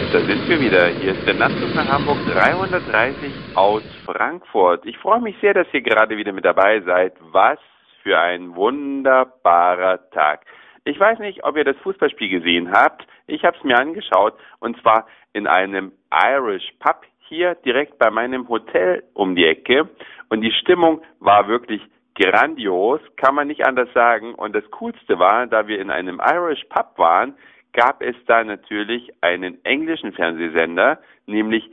Da sind wir wieder. Hier ist der Nachtzug nach Hamburg 330 aus Frankfurt. Ich freue mich sehr, dass ihr gerade wieder mit dabei seid. Was für ein wunderbarer Tag. Ich weiß nicht, ob ihr das Fußballspiel gesehen habt. Ich habe es mir angeschaut und zwar in einem Irish Pub hier direkt bei meinem Hotel um die Ecke. Und die Stimmung war wirklich grandios, kann man nicht anders sagen. Und das Coolste war, da wir in einem Irish Pub waren, gab es da natürlich einen englischen Fernsehsender, nämlich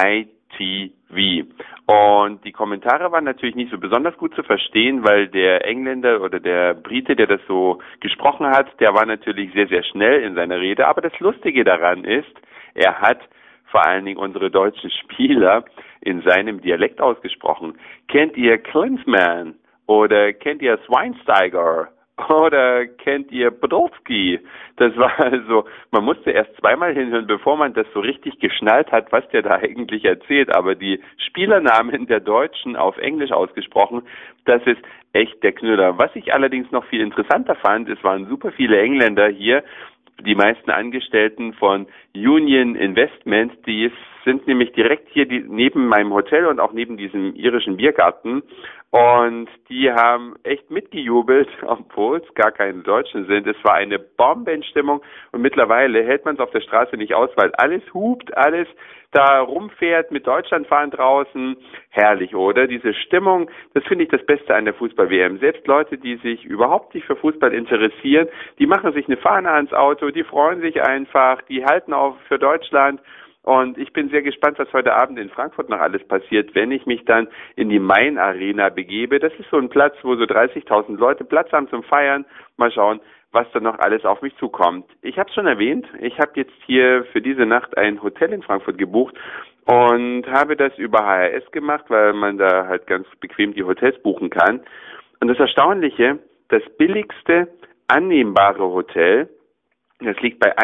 ITV. Und die Kommentare waren natürlich nicht so besonders gut zu verstehen, weil der Engländer oder der Brite, der das so gesprochen hat, der war natürlich sehr, sehr schnell in seiner Rede. Aber das Lustige daran ist, er hat vor allen Dingen unsere deutschen Spieler in seinem Dialekt ausgesprochen. Kennt ihr Klinsmann? Oder kennt ihr Schweinsteiger? Oder kennt ihr Podolski? Das war also, man musste erst zweimal hinhören, bevor man das so richtig geschnallt hat, was der da eigentlich erzählt. Aber die Spielernamen der Deutschen auf Englisch ausgesprochen, das ist echt der Knüller. Was ich allerdings noch viel interessanter fand, es waren super viele Engländer hier, die meisten Angestellten von Union Investment, die sind nämlich direkt hier neben meinem Hotel und auch neben diesem irischen Biergarten. Und die haben echt mitgejubelt, obwohl es gar keine Deutschen sind. Es war eine Bombenstimmung und mittlerweile hält man es auf der Straße nicht aus, weil alles hupt, alles da rumfährt, mit Deutschlandfahnen draußen. Herrlich, oder? Diese Stimmung, das finde ich das Beste an der Fußball-WM. Selbst Leute, die sich überhaupt nicht für Fußball interessieren, die machen sich eine Fahne ans Auto, die freuen sich einfach, die halten auf für Deutschland. Und ich bin sehr gespannt, was heute Abend in Frankfurt noch alles passiert, wenn ich mich dann in die Main Arena begebe. Das ist so ein Platz, wo so 30.000 Leute Platz haben zum Feiern. Mal schauen, was da noch alles auf mich zukommt. Ich habe es schon erwähnt, ich habe jetzt hier für diese Nacht ein Hotel in Frankfurt gebucht und habe das über HRS gemacht, weil man da halt ganz bequem die Hotels buchen kann. Und das Erstaunliche, das billigste annehmbare Hotel, das liegt bei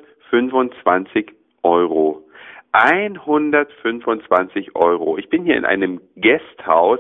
125 Euro. 125 Euro. Ich bin hier in einem Guesthouse,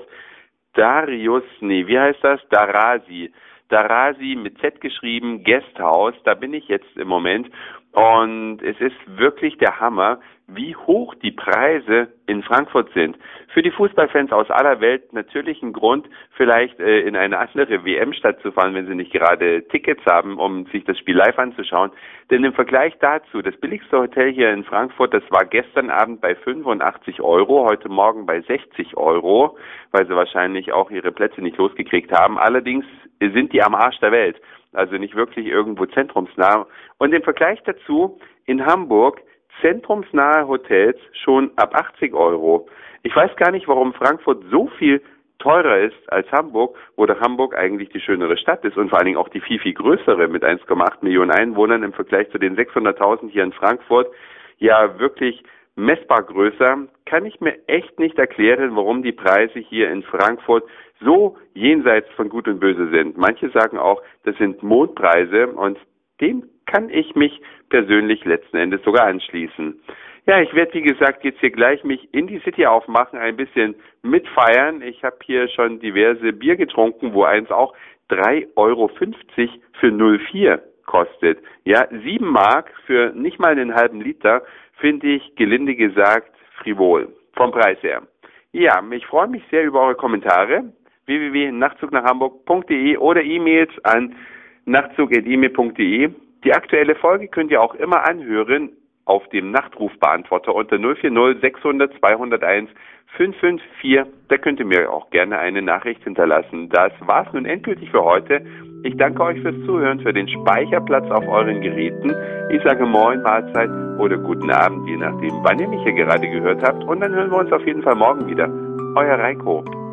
Darasi mit Z geschrieben, Guesthouse, da bin ich jetzt im Moment und es ist wirklich der Hammer, wie hoch die Preise in Frankfurt sind. Für die Fußballfans aus aller Welt natürlich ein Grund, vielleicht in eine andere WM-Stadt zu fahren, wenn sie nicht gerade Tickets haben, um sich das Spiel live anzuschauen. Denn im Vergleich dazu, das billigste Hotel hier in Frankfurt, das war gestern Abend bei 85 Euro, heute Morgen bei 60 Euro, weil sie wahrscheinlich auch ihre Plätze nicht losgekriegt haben. Allerdings sind die am Arsch der Welt, also nicht wirklich irgendwo zentrumsnah. Und im Vergleich dazu in Hamburg zentrumsnahe Hotels schon ab 80 Euro. Ich weiß gar nicht, warum Frankfurt so viel teurer ist als Hamburg, wo doch Hamburg eigentlich die schönere Stadt ist und vor allen Dingen auch die viel, viel größere mit 1,8 Millionen Einwohnern im Vergleich zu den 600.000 hier in Frankfurt. Ja, wirklich messbar größer. Kann ich mir echt nicht erklären, warum die Preise hier in Frankfurt so jenseits von Gut und Böse sind. Manche sagen auch, das sind Mondpreise und dem kann ich mich persönlich letzten Endes sogar anschließen. Ja, ich werde, wie gesagt, jetzt hier gleich mich in die City aufmachen, ein bisschen mitfeiern. Ich habe hier schon diverse Bier getrunken, wo eins auch 3,50 Euro für 0,4 kostet. Ja, 7 Mark für nicht mal einen halben Liter finde ich, gelinde gesagt, frivol. Vom Preis her. Ja, ich freue mich sehr über eure Kommentare. www.nachtzugnachhamburg.de oder E-Mails an nachtzug@email.de. Die aktuelle Folge könnt ihr auch immer anhören auf dem Nachtrufbeantworter unter 040 600 201 554. Da könnt ihr mir auch gerne eine Nachricht hinterlassen. Das war's nun endgültig für heute. Ich danke euch fürs Zuhören, für den Speicherplatz auf euren Geräten. Ich sage Moin, Mahlzeit oder guten Abend, je nachdem, wann ihr mich hier gerade gehört habt. Und dann hören wir uns auf jeden Fall morgen wieder. Euer Reiko.